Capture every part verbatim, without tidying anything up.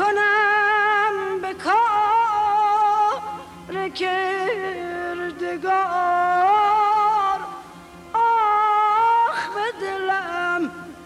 کنم به کار کردگار. آخ به دلم،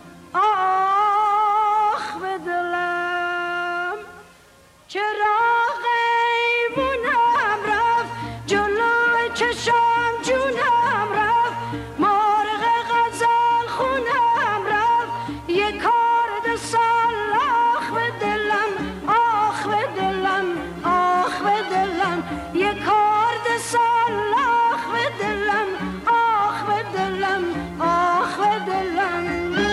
آخ به دلم، چراغ ایوونم رفت جلوی چشم، جونم رفت مرغ غزل خونم رفت یه کارد سال. آخ به دلم، آخ به دلم، آخ به دلم، یه کارد سال. آخ به دلم، آخ به دلم، آخ به دلم.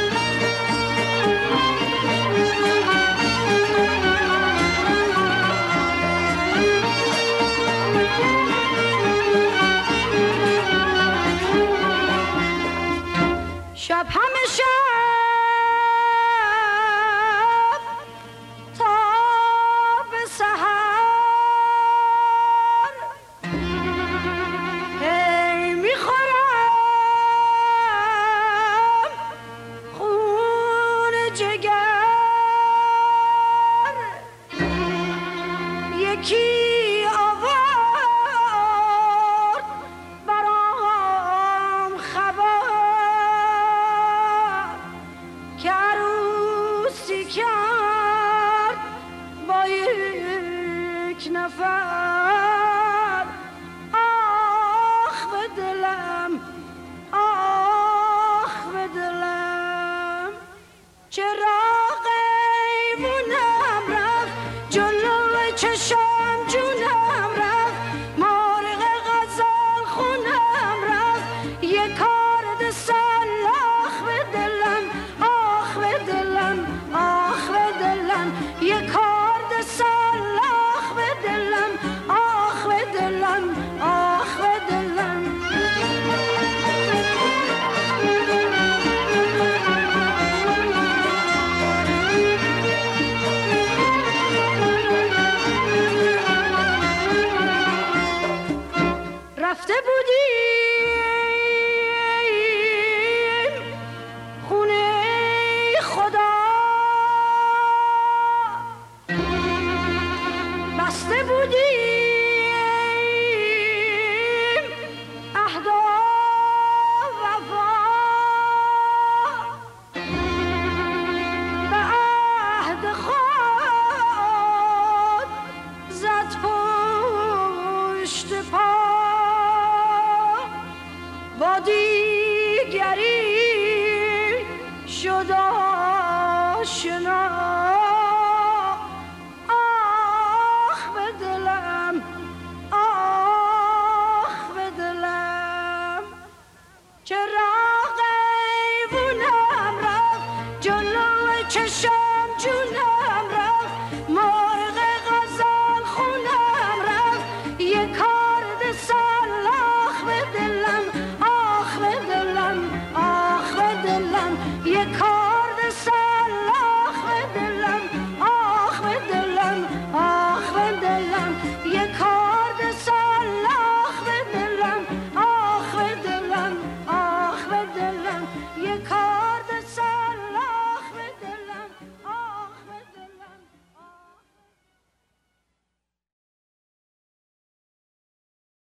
شب همه شب تا به سحر هی میخورم خون جگر. یکی آورد برام خبر که عروسی کرد با یک نفر. آخ به دلم، آخ به دلم، چراغ ایوونم رفت جلوی چشم، جونم رفت مرغ غزل خونم رفت یه کارد سال. آخ به دلم، آخ به دلم، آخ به دلم، یه کارد سال. آخ به دلم، آخ به دلم، آخ به دلم. رفته بودیم خونه خدا، بسته بودیم